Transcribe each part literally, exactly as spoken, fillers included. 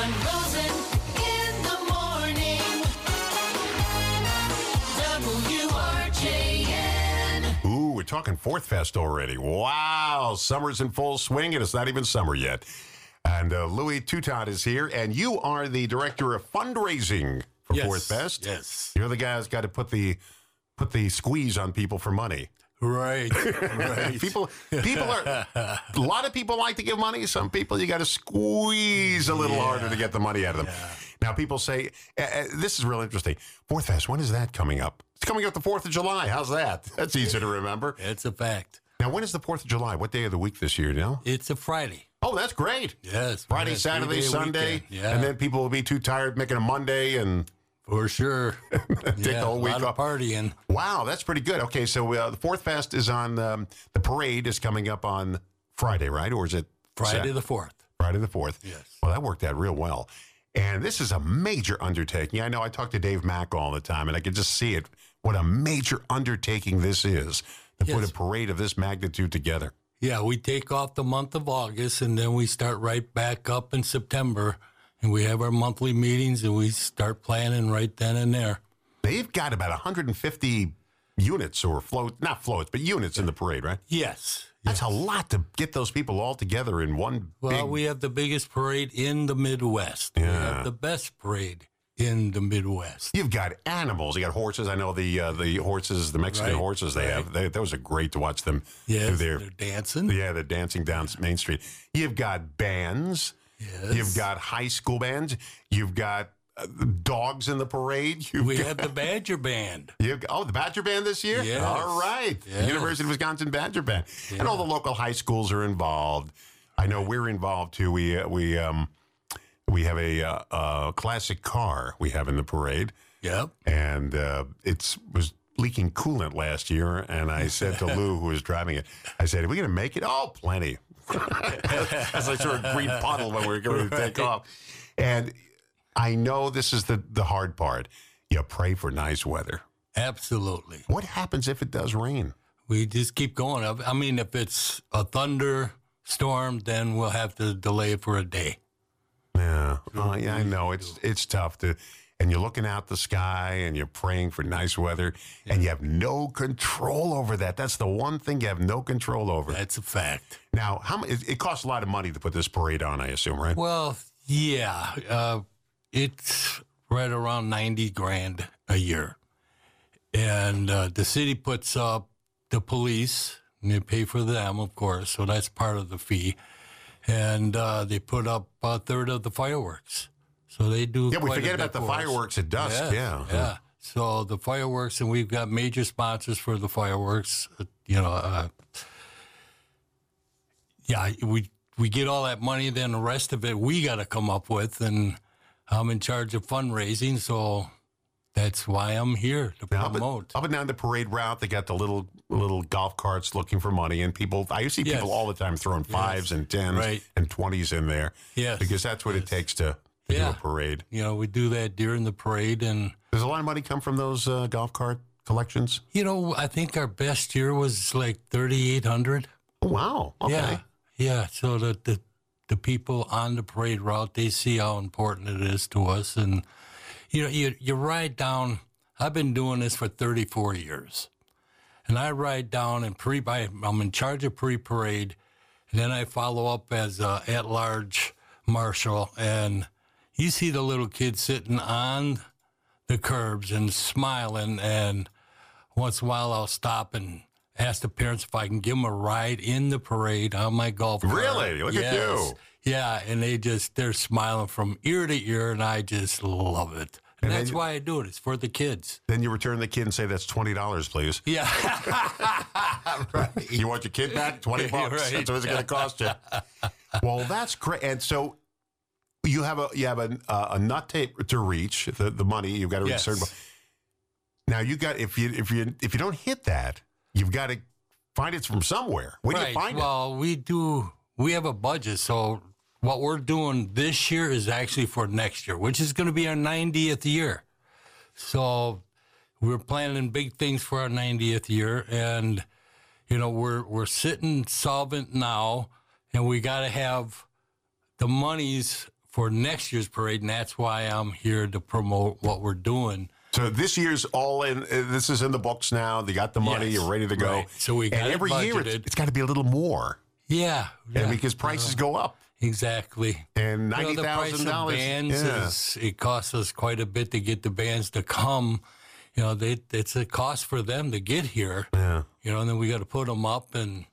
John Rosen in the morning. W R J N. Ooh, we're talking Fourth Fest already. Wow, summer's in full swing, and it's not even summer yet. And uh, Louis Toutat is here, and you are the director of fundraising for Yes, Fourth Fest. yes. You're the guy who's got to put the put the squeeze on people for money. Right, right. People, people are. A lot of people like to give money. Some people you got to squeeze a little Yeah. harder to get the money out of them. Yeah. Now, people say uh, uh, this is real interesting. Fourth Fest. When is that coming up? It's coming up the Fourth of July. How's that? That's easy to remember. It's a fact. Now, when is the Fourth of July? What day of the week this year? You know? It's a Friday. Oh, that's great. Yes. Friday, yeah, Saturday, three-day Sunday, weekend. Yeah, and then people will be too tired making a Monday and for sure. take yeah, the whole week a lot off. of partying. Wow, that's pretty good. Okay, so uh, the Fourth Fest is on. Um, the parade is coming up on Friday, right? Or is it Friday Sat- the fourth. Friday the fourth? Yes. Well, that worked out real well. And this is a major undertaking. I know I talk to Dave Mack all the time, and I can just see it. What a major undertaking this is to put Yes. a parade of this magnitude together. Yeah, we take off the month of August, and then we start right back up in September, and we have our monthly meetings, and we start planning right then and there. They've got about one hundred fifty units or float, not floats, but units in the parade, right? Yes. That's a lot to get those people all together in one Well, big... we have the biggest parade in the Midwest. We Yeah. have the best parade in the Midwest. You've got animals. You got horses. I know the uh, the horses, the Mexican Right, horses they right. have. They, those are great to watch them do Yes, their... they're dancing. Yeah, they're dancing down Main Street. You've got bands. Yes. You've got high school bands. You've got uh, dogs in the parade. You've We got, have the Badger Band. You've got, oh, the Badger Band this year? Yes. All right. Yes. University of Wisconsin Badger Band. And Yeah. all the local high schools are involved. I know we're involved too. We uh, we um we have a uh, uh, classic car we have in the parade, Yep. and uh, it's was leaking coolant last year. And I said to Lou, who was driving it, I said, "Are we going to make it?" Oh, plenty. As I saw a green puddle when we were going to take Right. off. And I know this is the, the hard part. You pray for nice weather. Absolutely. What happens if it does rain? We just keep going. I mean, if it's a thunderstorm, then we'll have to delay it for a day. Yeah, oh, yeah, I know it's it's tough to, and you're looking out the sky and you're praying for nice weather, and you have no control over that. That's the one thing you have no control over. That's a fact. Now, how mu- it, it costs a lot of money to put this parade on, I assume, right? Well, yeah, uh, it's right around ninety grand a year, and uh, the city puts up the police, and they pay for them, of course. So that's part of the fee, and uh, they put up a third of the fireworks. So they do. Yeah, we quite a forget bit about the for us. fireworks at dusk. Yes, Yeah, yeah. So the fireworks, and we've got major sponsors for the fireworks. uh, You know, uh, yeah, we we get all that money, then the rest of it we got to come up with, and I'm in charge of fundraising, so that's why I'm here to Now, up, and, promote. up and down the parade route, they got the little little golf carts looking for money, and people. I see Yes. people all the time throwing fives and tens Right. and twenties in there, Yes, because that's what it yes. takes to, to do Yeah. a parade. You know, we do that during the parade, and Does a lot of money come from those uh, golf cart collections? you know, I think our best year was like thirty-eight hundred. Oh, wow. Okay. Yeah, yeah. So the, the the people on the parade route, they see how important it is to us, and you know, you you ride down. I've been doing this for thirty-four years, and I ride down and pre. I'm in charge of pre-parade, and then I follow up as a at-large marshal, and you see the little kids sitting on the curbs and smiling, and once in a while I'll stop and ask the parents if I can give them a ride in the parade on my golf cart. Really? Look at you. Yeah, and they just, they're smiling from ear to ear, and I just love it. And, And then that's you- why I do it. It's for the kids. Then you return the kid and say, "That's twenty dollars, please." Yeah. Right. You want your kid back? Twenty bucks. Right. That's what it's going to cost you. Well, that's great. And so you have a you have a uh, a nut tape to reach the, the money. You've got to reach Yes. a certain. Now you got if you if you if you don't hit that, you've got to find it from somewhere. Where do Right. you find well, we do, we have a budget. So what we're doing this year is actually for next year, which is going to be our ninetieth year. So we're planning big things for our ninetieth year. And, you know, we're, we're sitting solvent now, and we got to have the monies for next year's parade, and that's why I'm here to promote what we're doing. So this year's all in. Uh, this is in the books now. They got the money. Yes, You're ready to go. right. So we got and it every year it's, budgeted. it's got to be a little more, Yeah, yeah, yeah, because prices go up. exactly. And You ninety know, the price thousand of dollars. bands Yeah. is it costs us quite a bit to get the bands to come. You know, they it's a cost for them to get here. Yeah. You know, and then we got to put them up, and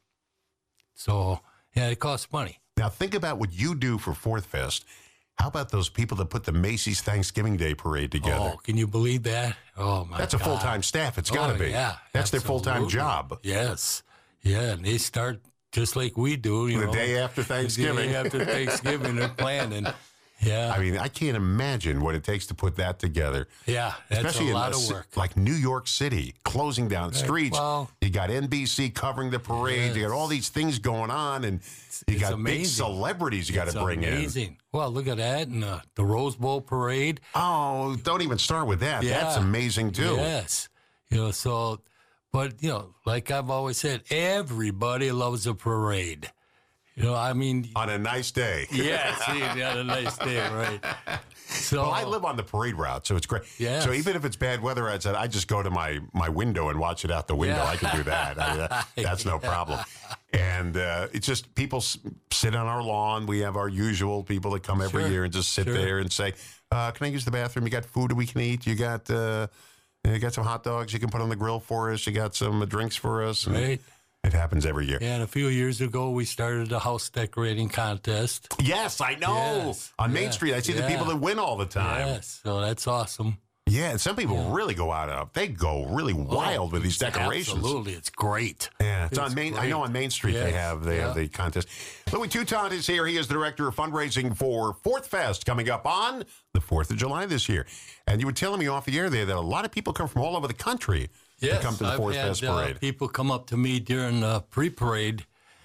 so yeah, it costs money. Now think about what you do for Fourth Fest. How about those people that put the Macy's Thanksgiving Day Parade together? Oh, can you believe that? Oh my! That's a God. full time staff. It's got to Oh, be. Yeah, That's their full time absolutely. job. Yes, yeah, and they start just like we do. You The know, day after Thanksgiving. The day after Thanksgiving, they're planning. Yeah, I mean, I can't imagine what it takes to put that together. yeah, that's Especially a lot in a of ci- work. like New York City, closing down streets. well- you got N B C covering the parade. You got all these things going on, and you it's got big amazing. celebrities you got It's to bring in. amazing. Well, look at that, and uh, the Rose Bowl parade. Oh, don't even start with that. That's Yeah. amazing too. Yes, you know, so, but you know, like I've always said, everybody loves a parade. You know, I mean, On a nice day. yeah, see, you had a nice day, right? So Well, I live on the parade route, so it's great. Yes. So even if it's bad weather, I said I just go to my my window and watch it out the window. Yeah. I can do that. I mean, that that's no problem. And uh, it's just people s- sit on our lawn. We have our usual people that come every Sure. year and just sit Sure. there and say, uh, "Can I use the bathroom? You got food we can eat? You got uh, you got some hot dogs you can put on the grill for us? You got some uh, drinks for us?" And Right. It happens every year. Yeah, and a few years ago, we started a house decorating contest. Yes, I know. Yes. On Main Yeah. Street, I see the Yeah. people that win all the time. Yes, so that's awesome. Yeah, and some people really go out of they go really wild with these decorations. Absolutely, it's great. Yeah, it's, on It's Main. I great. know on Main Street they Yes, have they have yeah. the contest. Louis Toutant is here. He is the director of fundraising for Fourth Fest coming up on the Fourth of July this year. And you were telling me off the air there that a lot of people come from all over the country Yes, to come to the I've Fourth had Fest uh, parade. people come up to me during the pre-parade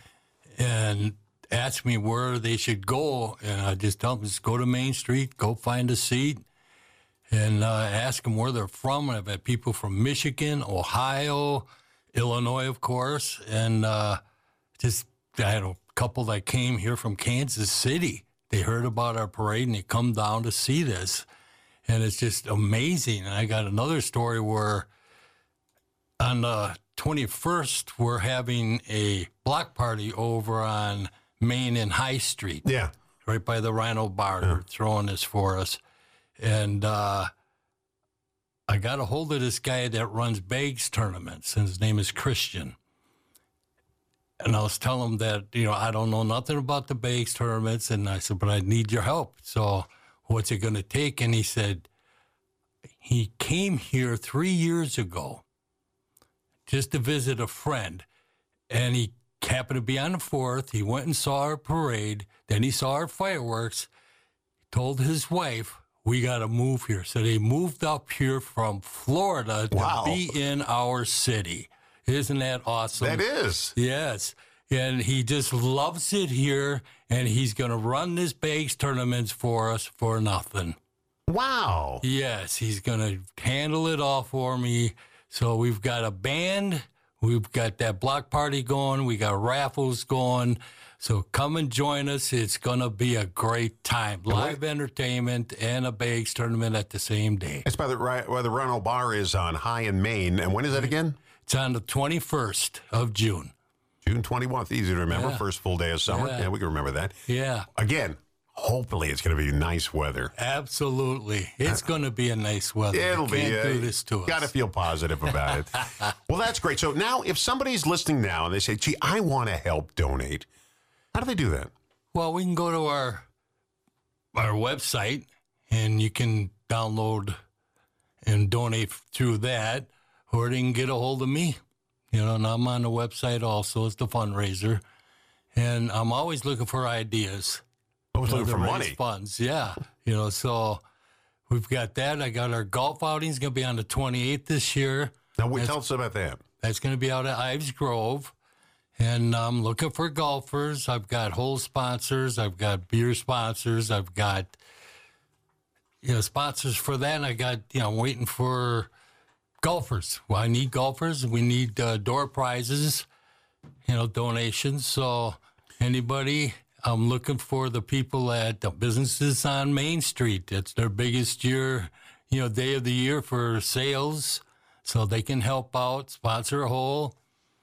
and ask me where they should go, and I just tell them, just go to Main Street, go find a seat, and uh, ask them where they're from. And I've had people from Michigan, Ohio, Illinois, of course, and uh, just I had a couple that came here from Kansas City. They heard about our parade and they come down to see this, and it's just amazing. And I got another story where on the twenty-first, we're having a block party over on Main and High Street, Yeah, right by the Rhino Bar. They're throwing this for us. And uh, I got a hold of this guy that runs bags tournaments, and his name is Christian. And I was telling him that, you know, I don't know nothing about the bags tournaments. And I said, but I need your help. So what's it going to take? And he said, he came here three years ago just to visit a friend. And he happened to be on the fourth. He went and saw our parade. Then he saw our fireworks. Told his wife, we got to move here. So they moved up here from Florida to Wow. be in our city. Isn't that awesome? that is. Yes. And he just loves it here. And he's going to run this bags tournaments for us for nothing. Wow. Yes, he's going to handle it all for me. So we've got a band. We've got that block party going. We got raffles going. So come and join us. It's going to be a great time. Live entertainment and a bags tournament at the same day. It's by the right where the Ronald Bar is on High and Main. And when is that again? It's on the twenty-first of June. June twenty-first. Easy to remember. Yeah. First full day of summer. Yeah. Yeah, we can remember that. Yeah, Again, hopefully it's going to be nice weather. absolutely. It's going to be a nice weather. It'll You be. can't uh, do this to us. Got to feel positive about it. Well, that's great. So now, if somebody's listening now and they say, "Gee, I want to help donate," how do they do that? Well, we can go to our our website, and you can download and donate through that, or they can get a hold of me. You know, and I'm on the website also. It's the fundraiser, and I'm always looking for ideas. I was you know, looking to for raise money. funds. Yeah, you know, so we've got that. I got our golf outing. It's going to be on the twenty-eighth this year. Now, wait, tell us about that. That's going to be out at Ives Grove. And I'm looking for golfers. I've got hole sponsors. I've got beer sponsors. I've got, you know, sponsors for that. And I got, you know, I'm waiting for golfers. Well, I need golfers. We need uh, door prizes, you know, donations. So anybody I'm looking for the people at the businesses on Main Street. That's their biggest year, you know, day of the year for sales. So they can help out, sponsor a hole,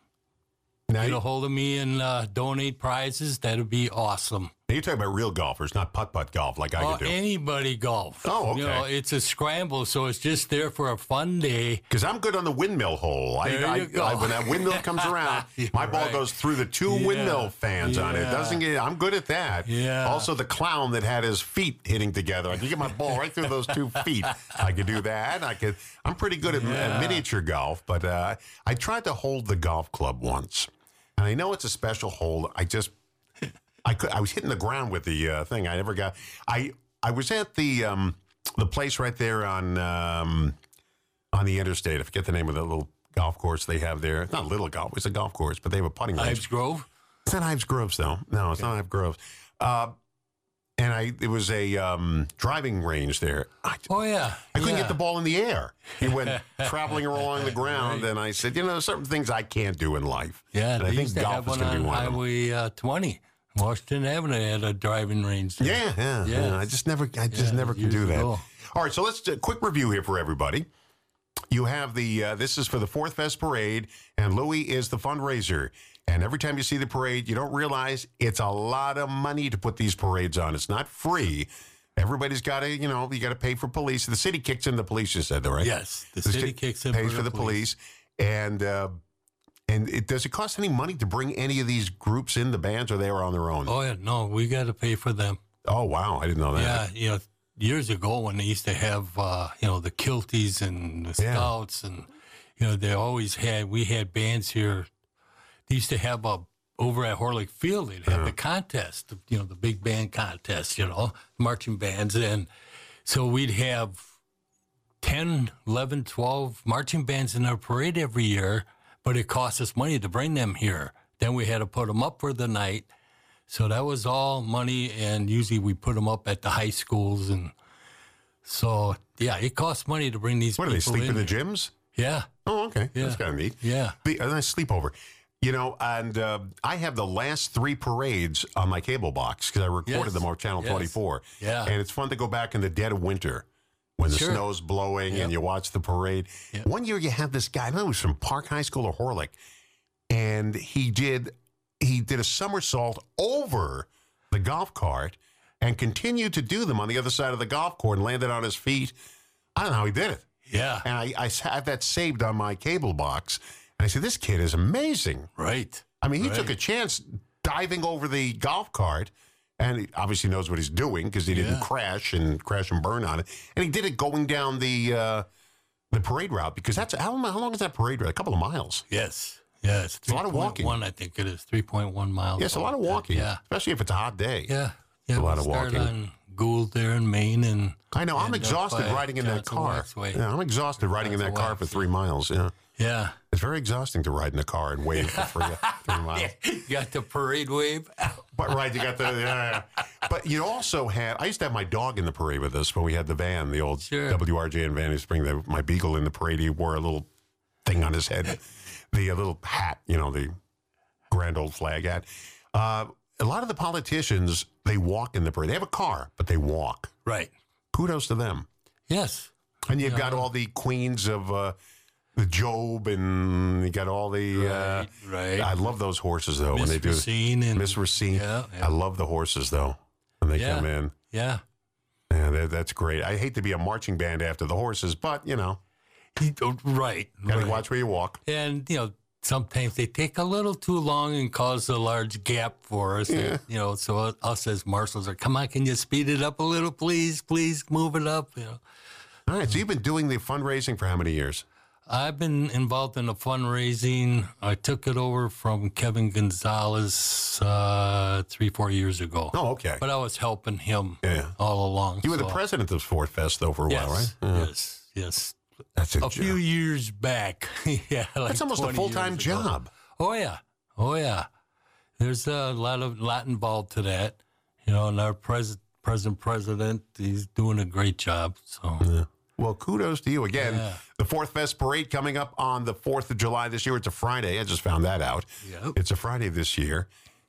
Now, get you- a hold of me and uh, donate prizes. That'd be awesome. you're talking about real golfers, not putt-putt golf like I Uh, can do. anybody golf. Oh, You know, okay. it's a scramble, so it's just there for a fun day. Because I'm good on the windmill hole. I, There I, you go. I- when that windmill comes around, You're my ball right. goes through the two Yeah. windmill fans on it. Yeah. Doesn't get. I'm good at that. Yeah. Also, the clown that had his feet hitting together. I can get my ball right through those two feet. I could do that. I could. I'm pretty good at, at Yeah. miniature golf, but uh, I tried to hold the golf club once, and I know it's a special hold. I just. I could. I was hitting the ground with the uh, thing. I never got. I I was at the um, the place right there on um, on the interstate. I forget the name of the little golf course they have there. It's not a little golf. It's a golf course, but they have a putting range. Ives Grove. It's not Ives Groves though. No, it's not Ives Groves. Uh, and I it was a um, driving range there. I, Oh, yeah. I couldn't yeah. get the ball in the air. He went traveling along the ground, and I said, you know, there's certain things I can't do in life. Yeah, and they I think used to golf have is one going to on be one of them. Highway uh, twenty. Washington Avenue had a driving range there. Yeah, yeah, Yes. yeah. I just never, I just Yeah, never can years do that. ago. All right, so let's do a quick review here for everybody. You have the, uh, this is for the Fourth Fest Parade, and Louis is the fundraiser. And every time you see the parade, you don't realize it's a lot of money to put these parades on. It's not free. Everybody's got to, you know, you got to pay for police. The city kicks in the police, you said, though, right? Yes, the The city ci- kicks in pays for for the police. And, uh, and it, does it cost any money to bring any of these groups in, the bands, or they are on their own? Oh, yeah, no, we got to pay for them. Oh, wow. I didn't know that. Yeah, you know, years ago when they used to have, uh, you know, the Kilties and the Yeah. Scouts, and, you know, they always had, we had bands here. They used to have a, over at Horlick Field, they'd have the contest, you know, the big band contest, you know, marching bands. And so we'd have ten, eleven, twelve marching bands in our parade every year, but it cost us money to bring them here. Then we had to put them up for the night. So that was all money, and usually we put them up at the high schools. And so, yeah, it costs money to bring these What, do they people sleep in the here. gyms? Yeah, Oh, okay. Yeah. That's kind of neat. yeah. The, a nice sleepover. You know, and uh, I have the last three parades on my cable box because I recorded Yes. them on Channel Yes. twenty-four. Yeah. And it's fun to go back in the dead of winter when the Sure. snow's blowing Yep. and you watch the parade. Yep. One year you had this guy, I don't know, he was from Park High School or Horlick, and he did he did a somersault over the golf cart and continued to do them on the other side of the golf course and landed on his feet. I don't know how he did it. Yeah, And I, I have that saved on my cable box. And I said, this kid is amazing. right. I mean, he Right. took a chance diving over the golf cart, and he obviously knows what he's doing because he didn't Yeah. crash and crash and burn on it. And he did it going down the uh, the parade route because that's how, how long is that parade route? A couple of miles. Yes, yes. a lot of walking. One, I think it is three point one miles. Yes, a lot of something like walking, that. especially if it's a hot day. Yeah, yeah. Yeah, a lot we of started walking. on Gould there in Maine, and I know. I'm end up exhausted by riding in that Johnson car. Waxway. Yeah, I'm exhausted riding in that Johnson car for Wax, three miles. Yeah, Yeah. it's very exhausting to ride in a car and wave for three, three miles. You got the parade wave. But right, you got the. Yeah. But you also had. I used to have my dog in the parade with us when we had the van, the old Sure. W R J in Van Spring. The, my beagle in the parade. He wore a little thing on his head, the uh, little hat. You know, the grand old flag hat. Uh, a lot of the politicians, they walk in the parade. They have a car, but they walk. Right. Kudos to them. Yes. And you've got all the queens of uh, the Job, and you got all the. Uh, Right, right. I love those horses though when Miss they do. Racine and Miss Racine. Yeah, yeah. I love the horses though when they Yeah. come in. Yeah. Yeah, that, that's great. I hate to be a marching band after the horses, but you know, He- oh, Right. gotta right. watch where you walk. And, you know, sometimes they take a little too long and cause a large gap for us. Yeah. And, you know, so us as marshals are, come on, can you speed it up a little, please? Please move it up. You know, All right, so you've been doing the fundraising for how many years? I've been involved in the fundraising. I took it over from Kevin Gonzalez uh, three, four years ago. Oh, okay. But I was helping him Yeah. all along. You were the so- president of Fort Fest though for a yes, while, right? Yeah. Yes, yes. That's a, A job. few years back. yeah, like That's almost a twenty full time years ago. job. Oh yeah, oh yeah. There's a lot of lot involved to that, you know. And our pres- present president, he's doing a great job. So Yeah. Well, kudos to you again. Yeah. The Fourth Fest Parade coming up on the fourth of July this year. It's a Friday. I just found that out. Yep. It's a Friday this year.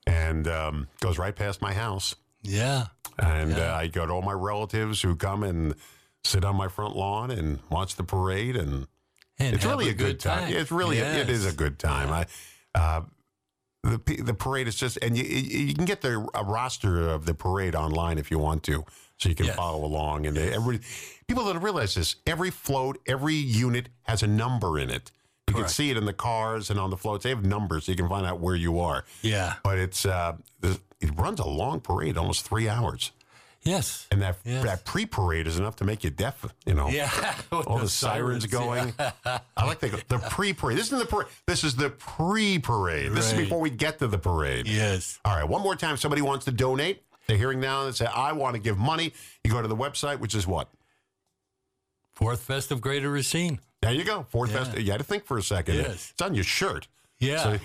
and um, goes right past my house. Yeah. And Yeah. uh, I go to all my relatives who come and sit on my front lawn and watch the parade, and And it's have really a good time. It's really a, it is a Yes. good time. I, uh, the p- the parade is just, and you you you can get the a roster of the parade online if you want to, so you can Yes. follow along. And they, every people don't realize this. Every float, every unit has a number in it. You can Correct. see it in the cars and on the floats. They have numbers, so you can find out where you are. Yeah. But it's uh, the- it runs a long parade, almost three hours. Yes. And that Yes. that pre-parade is enough to make you deaf, you know. Yeah. with All the, sirens, going. I like the the pre-parade. This isn't the parade. This is the pre-parade. This is Right. before we get to the parade. Yes. All right. One more time. Somebody wants to donate. They're hearing now and say, "I want to give money." You go to the website, which is what? Fourth Fest of Greater Racine. There you go. Fourth Yeah. Fest. You had to think for a second. Yes. It's on your shirt. Yeah.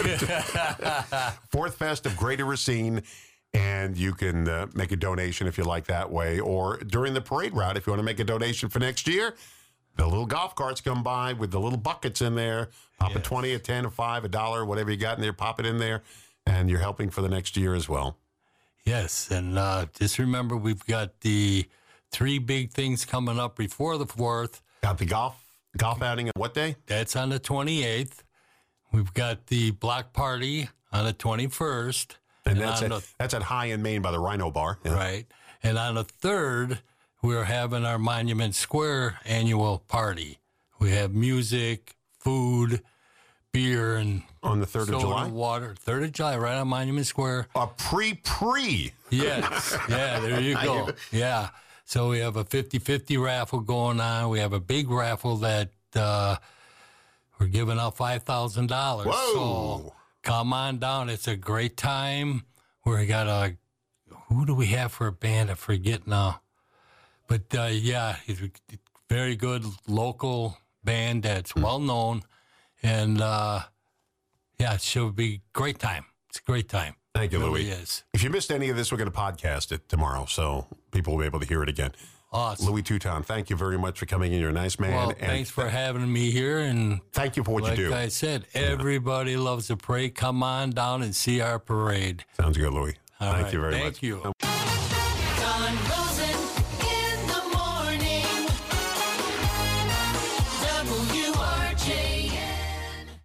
Fourth Fest of Greater Racine. And you can uh, make a donation if you like that way, or during the parade route if you want to make a donation for next year. The little golf carts come by with the little buckets in there. Pop a Yes. twenty, a ten, a five, a dollar, whatever you got in there. Pop it in there, and you're helping for the next year as well. Yes, and uh, just remember we've got the three big things coming up before the fourth. Got the golf golf outing on what day? That's on the twenty-eighth. We've got the block party on the twenty-first. And that's on at, that's at High in Maine by the Rhino Bar. the, Yeah. right. And on the third, we're having our Monument Square annual party. We have music, food, beer, and On the third of soda, July. water. Third of July, right on Monument Square. A pre-pre. Yes. Yeah, there you go. Yeah. So we have a fifty-fifty raffle going on. We have a big raffle that uh, we're giving out five thousand dollars. Whoa. So come on down. It's a great time. We got a, who do we have for a band? I forget now. But uh, yeah, it's a very good local band that's well known. And uh, yeah, it should be a great time. It's a great time. Thank you, It really Louis. is. If you missed any of this, we're going to podcast it tomorrow, so people will be able to hear it again. Awesome. Louis Touton, thank you very much for coming in. You're a nice man. Well, and thanks for th- having me here. And thank you for what like you do. I said, everybody loves the parade. Come on down and see our parade. Sounds good, Louis. All thank right. you very Thank much. you. Don Rosen,